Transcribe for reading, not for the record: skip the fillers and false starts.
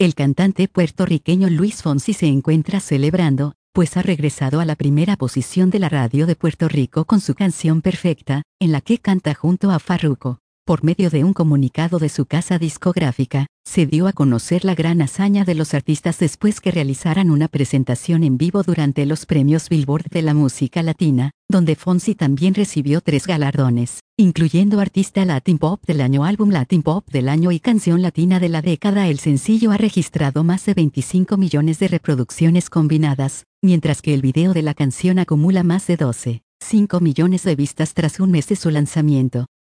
El cantante puertorriqueño Luis Fonsi se encuentra celebrando, pues ha regresado a la primera posición de la radio de Puerto Rico con su canción Perfecta, en la que canta junto a Farruko. Por medio de un comunicado de su casa discográfica, se dio a conocer la gran hazaña de los artistas después que realizaran una presentación en vivo durante los premios Billboard de la música latina, donde Fonsi también recibió 3 galardones, incluyendo Artista Latin Pop del Año, Álbum Latin Pop del Año y Canción Latina de la Década. El sencillo ha registrado más de 25 millones de reproducciones combinadas, mientras que el video de la canción acumula más de 12,5 millones de vistas tras un mes de su lanzamiento.